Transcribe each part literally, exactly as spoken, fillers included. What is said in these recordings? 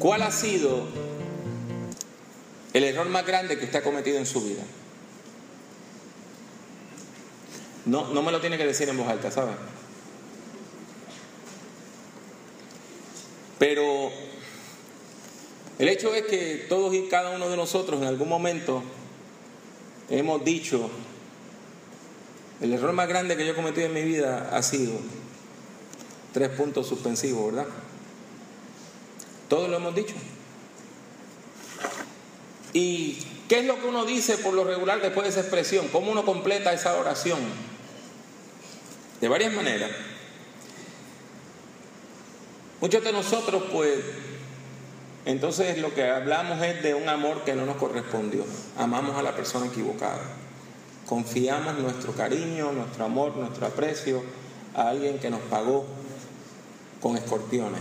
¿Cuál ha sido el error más grande que usted ha cometido en su vida? No, no me lo tiene que decir en voz alta, ¿sabe? Pero el hecho es que todos y cada uno de nosotros en algún momento hemos dicho: el error más grande que yo he cometido en mi vida ha sido... Tres puntos suspensivos, ¿verdad? Todos lo hemos dicho. ¿Y qué es lo que uno dice por lo regular después de esa expresión? ¿Cómo uno completa esa oración? De varias maneras. Muchos de nosotros, pues, entonces lo que hablamos es de un amor que no nos correspondió. Amamos a la persona equivocada. Confiamos nuestro cariño, nuestro amor, nuestro aprecio a alguien que nos pagó con escorpiones.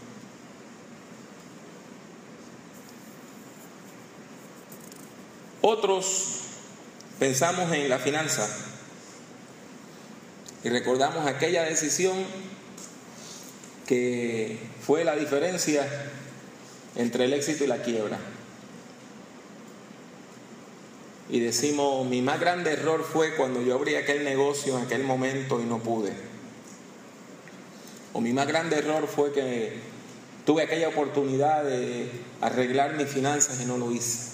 Otros pensamos en la finanza y recordamos aquella decisión que fue la diferencia entre el éxito y la quiebra. Y decimos: mi más grande error fue cuando yo abrí aquel negocio en aquel momento y no pude. O mi más grande error fue que tuve aquella oportunidad de arreglar mis finanzas y no lo hice.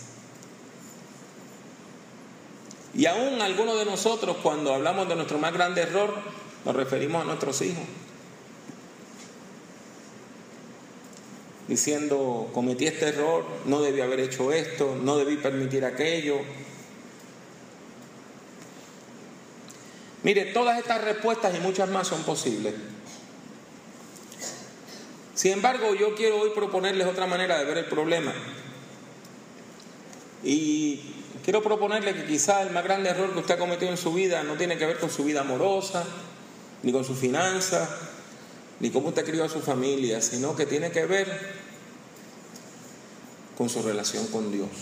Y aún algunos de nosotros, cuando hablamos de nuestro más grande error, nos referimos a nuestros hijos, diciendo: cometí este error, no debí haber hecho esto, no debí permitir aquello. Mire, todas estas respuestas y muchas más son posibles. Sin embargo, yo quiero hoy proponerles otra manera de ver el problema. Y quiero proponerle que quizá el más grande error que usted ha cometido en su vida no tiene que ver con su vida amorosa, ni con su finanza, ni cómo usted crió a su familia, sino que tiene que ver con su relación con Dios.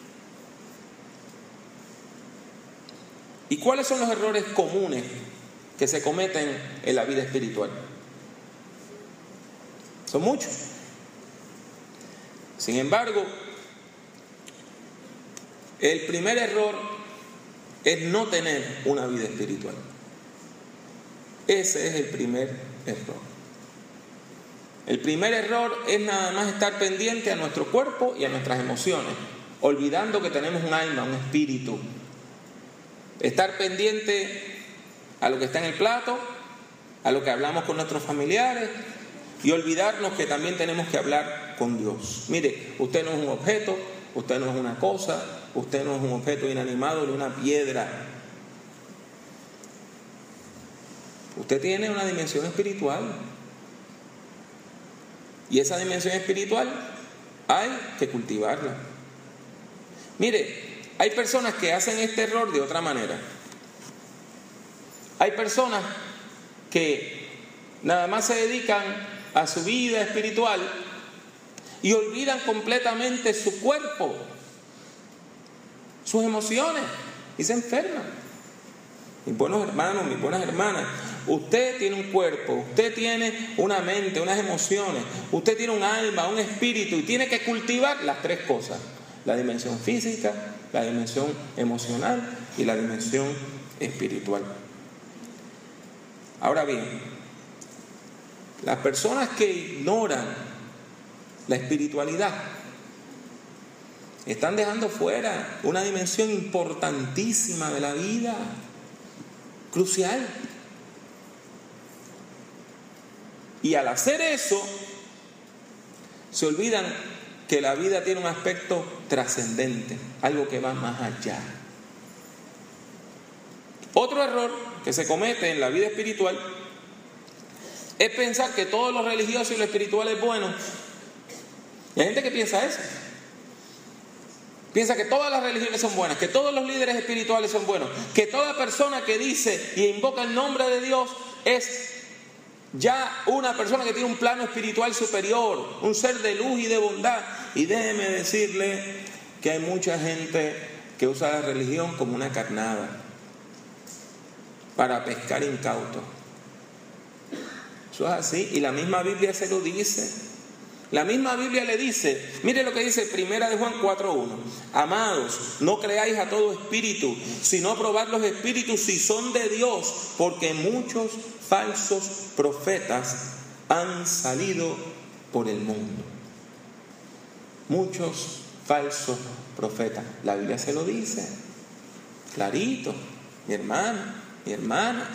¿Y cuáles son los errores comunes que se cometen en la vida espiritual? Son muchos. Sin embargo, el primer error es no tener una vida espiritual. Ese es el primer error. El primer error es nada más estar pendiente a nuestro cuerpo y a nuestras emociones, olvidando que tenemos un alma, un espíritu. Estar pendiente a lo que está en el plato, a lo que hablamos con nuestros familiares, y olvidarnos que también tenemos que hablar con Dios. Mire, usted no es un objeto, usted no es una cosa, usted no es un objeto inanimado ni una piedra. Usted tiene una dimensión espiritual. Y esa dimensión espiritual hay que cultivarla. Mire, hay personas que hacen este error de otra manera. Hay personas que nada más se dedican a su vida espiritual y olvidan completamente su cuerpo, sus emociones, y se enferman. Mis buenos hermanos, mis buenas hermanas, usted tiene un cuerpo, usted tiene una mente, unas emociones, usted tiene un alma, un espíritu, y tiene que cultivar las tres cosas: la dimensión física, la dimensión emocional y la dimensión espiritual. Ahora bien, las personas que ignoran la espiritualidad están dejando fuera una dimensión importantísima de la vida, crucial. Y al hacer eso, se olvidan que la vida tiene un aspecto trascendente, algo que va más allá. Otro error que se comete en la vida espiritual es pensar que todo lo religioso y lo espiritual es bueno. Y hay gente que piensa eso. Piensa que todas las religiones son buenas, que todos los líderes espirituales son buenos, que toda persona que dice y invoca el nombre de Dios es ya una persona que tiene un plano espiritual superior, un ser de luz y de bondad. Y déjeme decirle que hay mucha gente que usa la religión como una carnada para pescar incautos. Eso es así, y la misma Biblia se lo dice. La misma Biblia le dice, mire lo que dice Primera de Juan cuatro uno. Amados, no creáis a todo espíritu, sino probad los espíritus si son de Dios, porque muchos falsos profetas han salido por el mundo. Muchos falsos profetas. La Biblia se lo dice, clarito, mi hermano, mi hermana.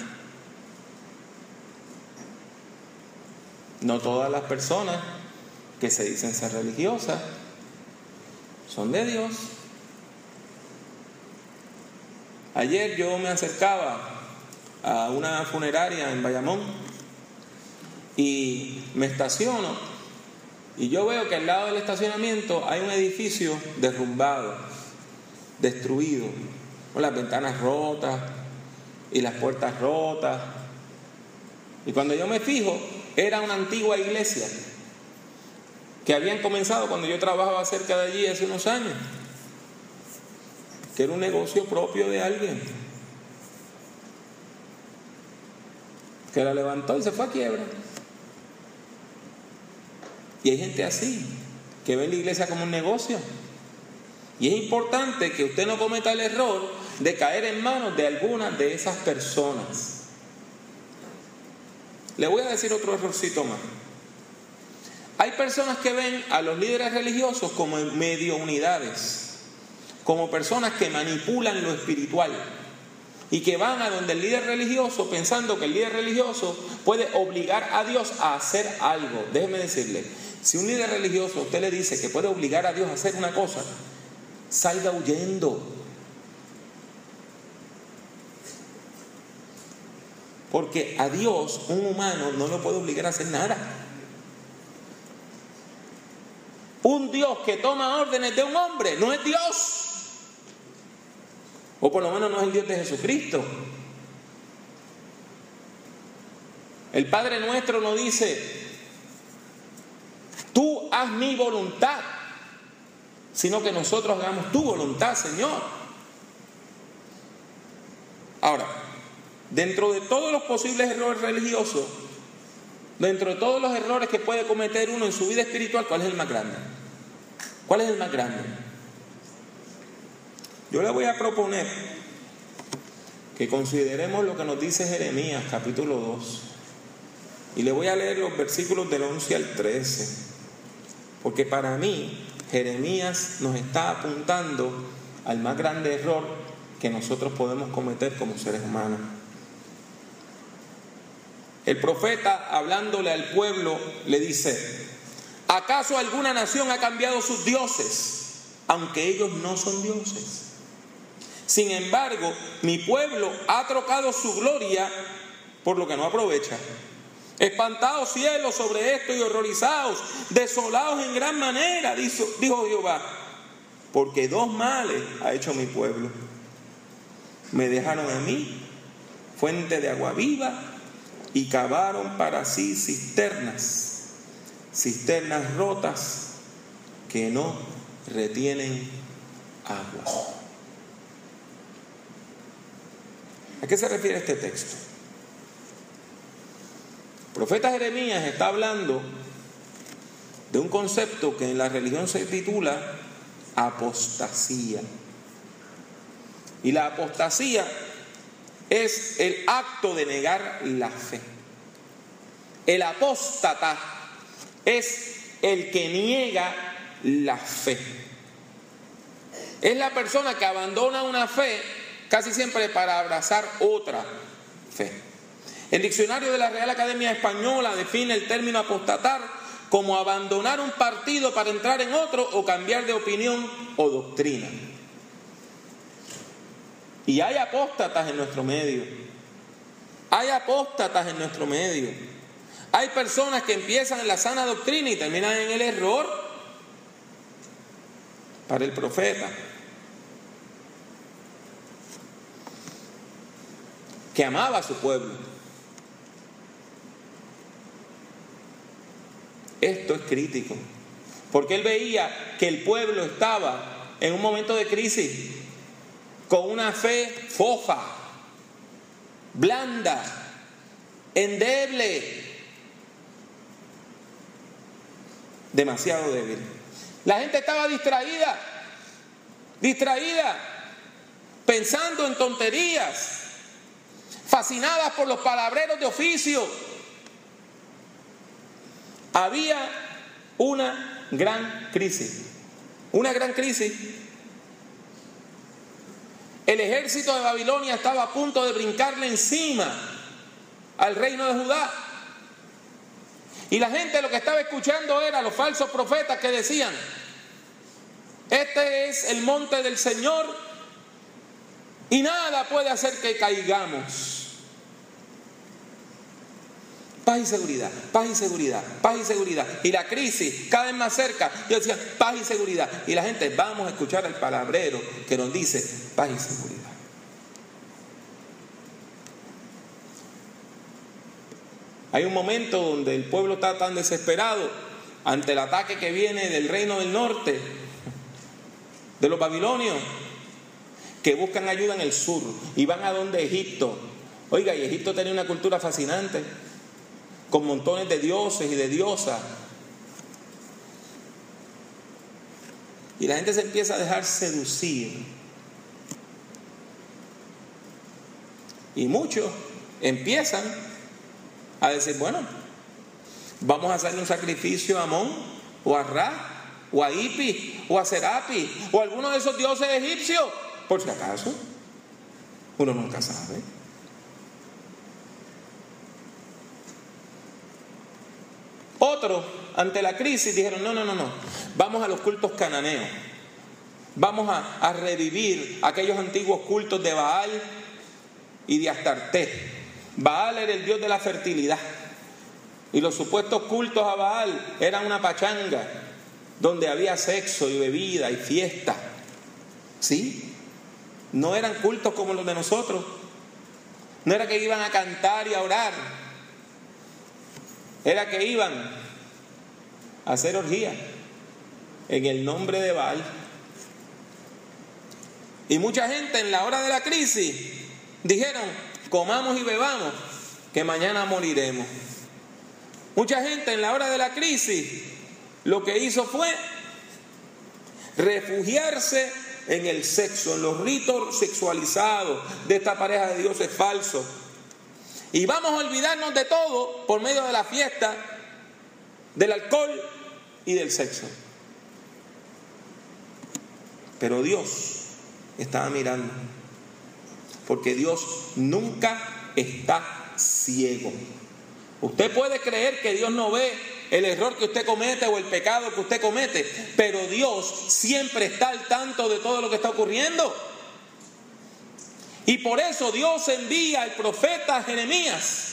No todas las personas que se dicen ser religiosas son de Dios. Ayer yo me acercaba a una funeraria en Bayamón y me estaciono y yo veo que al lado del estacionamiento hay un edificio derrumbado, destruido, con las ventanas rotas y las puertas rotas. Y cuando yo me fijo, era una antigua iglesia que habían comenzado cuando yo trabajaba cerca de allí hace unos años, que era un negocio propio de alguien que la levantó y se fue a quiebra. Y hay gente así, que ve la iglesia como un negocio. Y es importante que usted no cometa el error de caer en manos de algunas de esas personas. Le voy a decir otro errorcito más. Hay personas que ven a los líderes religiosos como medio unidades, como personas que manipulan lo espiritual y que van a donde el líder religioso pensando que el líder religioso puede obligar a Dios a hacer algo. Déjeme decirle, si un líder religioso a usted le dice que puede obligar a Dios a hacer una cosa, salga huyendo. Porque a Dios, un humano, no lo puede obligar a hacer nada. Un Dios que toma órdenes de un hombre no es Dios. O por lo menos no es el Dios de Jesucristo. El Padre nuestro nos dice, tú haz mi voluntad, sino que nosotros hagamos tu voluntad, Señor. Ahora, dentro de todos los posibles errores religiosos, dentro de todos los errores que puede cometer uno en su vida espiritual, ¿cuál es el más grande? ¿Cuál es el más grande? Yo le voy a proponer que consideremos lo que nos dice Jeremías capítulo dos. Y le voy a leer los versículos del once al trece. Porque para mí, Jeremías nos está apuntando al más grande error que nosotros podemos cometer como seres humanos. El profeta, hablándole al pueblo, le dice: ¿acaso alguna nación ha cambiado sus dioses, aunque ellos no son dioses? Sin embargo, mi pueblo ha trocado su gloria por lo que no aprovecha. Espantados cielos sobre esto y horrorizados, desolados en gran manera, dijo, dijo Jehová, porque dos males ha hecho mi pueblo. Me dejaron a mí, fuente de agua viva, y cavaron para sí cisternas, cisternas rotas que no retienen agua. ¿A qué se refiere este texto? El profeta Jeremías está hablando de un concepto que en la religión se titula apostasía. Y la apostasía es el acto de negar la fe. El apóstata es el que niega la fe. Es la persona que abandona una fe casi siempre para abrazar otra fe. El diccionario de la Real Academia Española define el término apostatar como abandonar un partido para entrar en otro o cambiar de opinión o doctrina. Y hay apóstatas en nuestro medio. Hay apóstatas en nuestro medio. Hay personas que empiezan en la sana doctrina y terminan en el error. Para el profeta, que amaba a su pueblo, esto es crítico, porque él veía que el pueblo estaba en un momento de crisis, con una fe fofa, blanda, endeble. demasiado débil. La gente estaba distraída, distraída, pensando en tonterías, fascinadas por los palabreros de oficio. Había una gran crisis, una gran crisis. El ejército de Babilonia estaba a punto de brincarle encima al reino de Judá. Y la gente lo que estaba escuchando era los falsos profetas que decían: este es el monte del Señor y nada puede hacer que caigamos. Paz y seguridad, paz y seguridad, paz y seguridad. Y la crisis cada vez más cerca. Yo decía, paz y seguridad. Y la gente, vamos a escuchar al palabrero que nos dice paz y seguridad. Hay un momento donde el pueblo está tan desesperado ante el ataque que viene del reino del norte, de los babilonios, que buscan ayuda en el sur y van a donde Egipto. Oiga, y Egipto tenía una cultura fascinante, con montones de dioses y de diosas. Y la gente se empieza a dejar seducir. Y muchos empiezan a decir, bueno, vamos a hacerle un sacrificio a Amón, o a Ra, o a Ipi, o a Serapi, o a alguno de esos dioses egipcios, por si acaso. Uno nunca sabe. Otros, ante la crisis, dijeron, no, no, no, no, vamos a los cultos cananeos. Vamos a, a revivir aquellos antiguos cultos de Baal y de Astarte. Baal era el dios de la fertilidad. Y los supuestos cultos a Baal eran una pachanga donde había sexo y bebida y fiesta. ¿Sí? No eran cultos como los de nosotros. No era que iban a cantar y a orar. Era que iban a hacer orgía en el nombre de Baal. Y mucha gente en la hora de la crisis dijeron, comamos y bebamos, que mañana moriremos. Mucha gente en la hora de la crisis lo que hizo fue refugiarse en el sexo, en los ritos sexualizados de esta pareja de dioses falsos. Y vamos a olvidarnos de todo por medio de la fiesta, del alcohol y del sexo. Pero Dios estaba mirando, porque Dios nunca está ciego. Usted puede creer que Dios no ve el error que usted comete o el pecado que usted comete, pero Dios siempre está al tanto de todo lo que está ocurriendo. Y por eso Dios envía al profeta Jeremías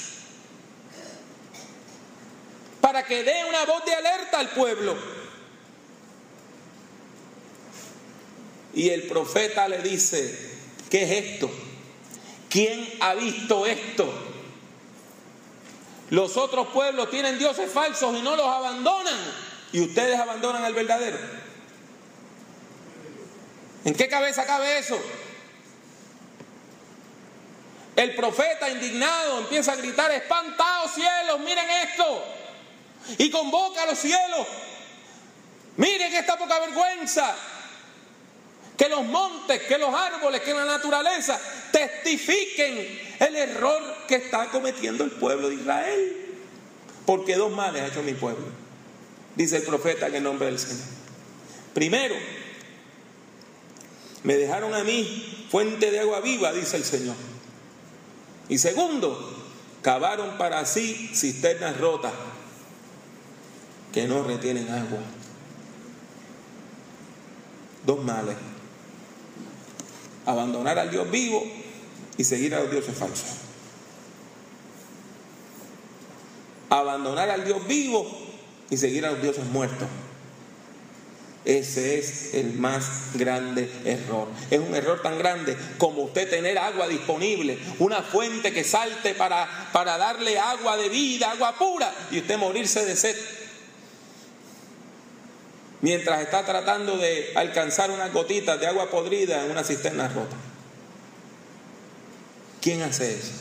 para que dé una voz de alerta al pueblo. Y el profeta le dice, ¿qué es esto? ¿Quién ha visto esto? Los otros pueblos tienen dioses falsos y no los abandonan, y ustedes abandonan al verdadero. ¿En qué cabeza cabe eso? El profeta indignado empieza a gritar, espantados cielos, miren esto, y convoca a los cielos, miren esta poca vergüenza, que los montes, que los árboles, que la naturaleza testifiquen el error que está cometiendo el pueblo de Israel, porque dos males ha hecho mi pueblo, dice el profeta en el nombre del Señor. Primero, me dejaron a mí fuente de agua viva, dice el Señor. Y segundo, cavaron para sí cisternas rotas que no retienen agua. Dos males: abandonar al Dios vivo y seguir a los dioses falsos. Abandonar al Dios vivo y seguir a los dioses muertos. Ese es el más grande error. Es un error tan grande como usted tener agua disponible, una fuente que salte para, para darle agua de vida, agua pura, y usted morirse de sed mientras está tratando de alcanzar unas gotitas de agua podrida en una cisterna rota. ¿Quién hace eso?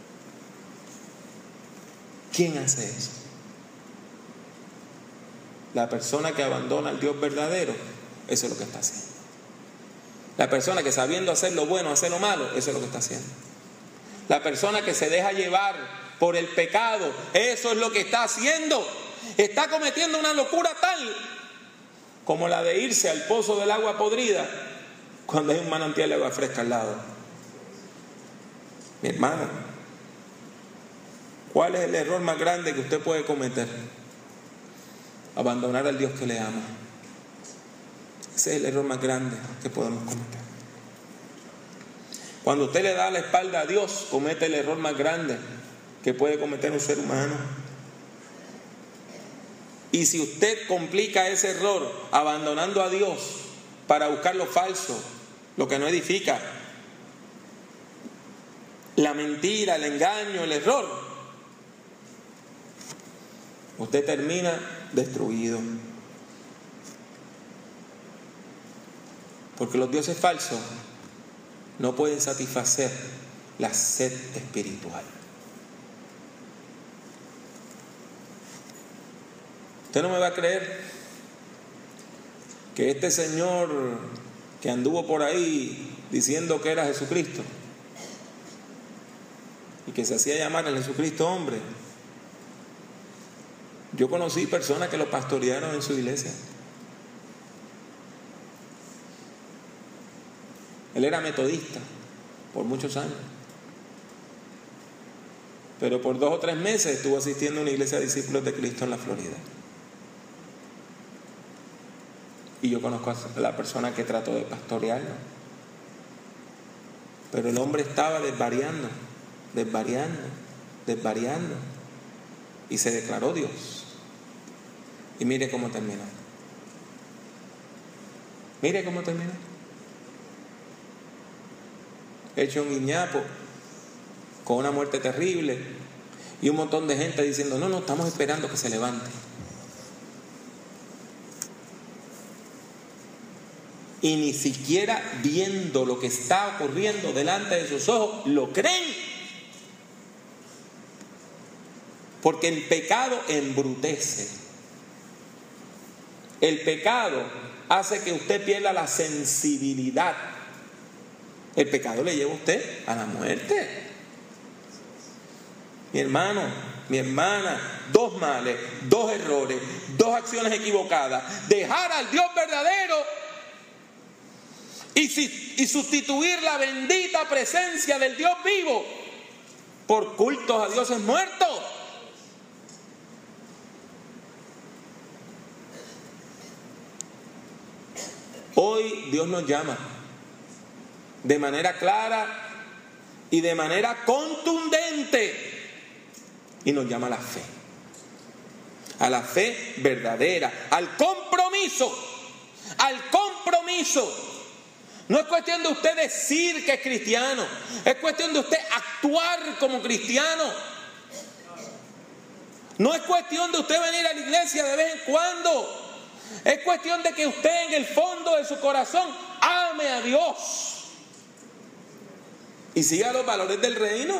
¿Quién hace eso? La persona que abandona al Dios verdadero, eso es lo que está haciendo. La persona que sabiendo hacer lo bueno, hacer lo malo, eso es lo que está haciendo. La persona que se deja llevar por el pecado, eso es lo que está haciendo. Está cometiendo una locura tal como la de irse al pozo del agua podrida cuando hay un manantial de agua fresca al lado. Mi hermano, ¿cuál es el error más grande que usted puede cometer? Abandonar al Dios que le ama. Ese es el error más grande que podemos cometer. Cuando usted le da la espalda a Dios, comete el error más grande que puede cometer un ser humano. Y si usted complica ese error abandonando a Dios para buscar lo falso, lo que no edifica, la mentira, el engaño, el error, usted termina destruido. Porque los dioses falsos no pueden satisfacer la sed espiritual. Usted no me va a creer que este señor que anduvo por ahí diciendo que era Jesucristo y que se hacía llamar el Jesucristo hombre, yo conocí personas que lo pastorearon en su iglesia. Él era metodista por muchos años, pero por dos o tres meses estuvo asistiendo a una iglesia de discípulos de Cristo en la Florida. Y yo conozco a la persona que trató de pastorearlo, pero el hombre estaba desvariando, desvariando, desvariando, y se declaró Dios. Y mire cómo terminó. Mire cómo terminó. Hecho un guiñapo, con una muerte terrible, y un montón de gente diciendo: no, no, estamos esperando que se levante. Y ni siquiera viendo lo que está ocurriendo delante de sus ojos, lo creen. Porque el pecado embrutece. El pecado hace que usted pierda la sensibilidad. El pecado le lleva a usted a la muerte. Mi hermano, mi hermana, dos males, dos errores, dos acciones equivocadas. Dejar al Dios verdadero y, si, y sustituir la bendita presencia del Dios vivo por cultos a dioses muertos. Hoy Dios nos llama de manera clara y de manera contundente, y nos llama a la fe, a la fe verdadera, al compromiso, al compromiso. No es cuestión de usted decir que es cristiano, es cuestión de usted actuar como cristiano. No es cuestión de usted venir a la iglesia de vez en cuando. Es cuestión de que usted en el fondo de su corazón ame a Dios y siga los valores del reino.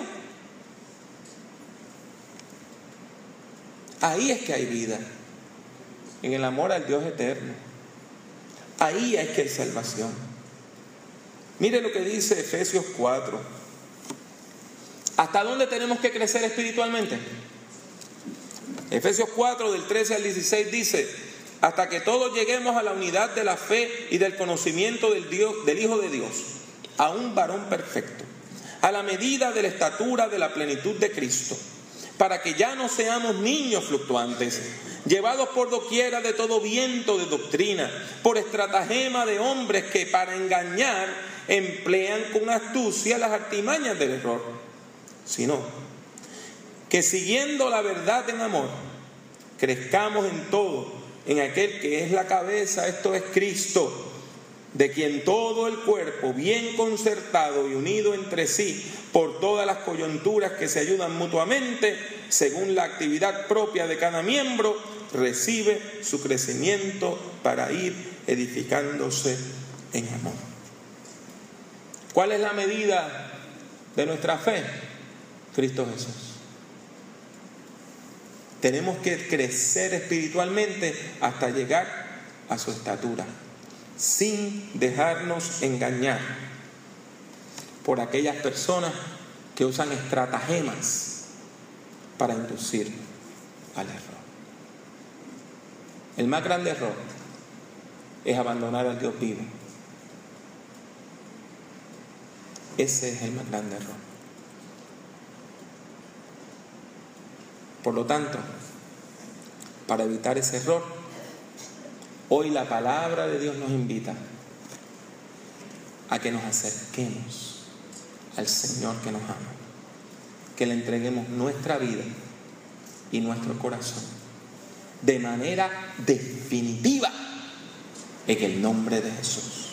Ahí es que hay vida, en el amor al Dios eterno. Ahí es que hay salvación. Mire lo que dice Efesios cuatro. ¿Hasta dónde tenemos que crecer espiritualmente? Efesios cuatro, del trece al dieciséis dice: hasta que todos lleguemos a la unidad de la fe y del conocimiento del Dios, del Hijo de Dios, a un varón perfecto, a la medida de la estatura de la plenitud de Cristo, para que ya no seamos niños fluctuantes, llevados por doquiera de todo viento de doctrina, por estratagema de hombres que para engañar emplean con astucia las artimañas del error, sino que siguiendo la verdad en amor, crezcamos en todo en aquel que es la cabeza, esto es Cristo, de quien todo el cuerpo, bien concertado y unido entre sí por todas las coyunturas que se ayudan mutuamente, según la actividad propia de cada miembro, recibe su crecimiento para ir edificándose en amor. ¿Cuál es la medida de nuestra fe? Cristo Jesús. Tenemos que crecer espiritualmente hasta llegar a su estatura, sin dejarnos engañar por aquellas personas que usan estratagemas para inducir al error. El más grande error es abandonar al Dios vivo. Ese es el más grande error. Por lo tanto, para evitar ese error, hoy la palabra de Dios nos invita a que nos acerquemos al Señor que nos ama, que le entreguemos nuestra vida y nuestro corazón de manera definitiva en el nombre de Jesús.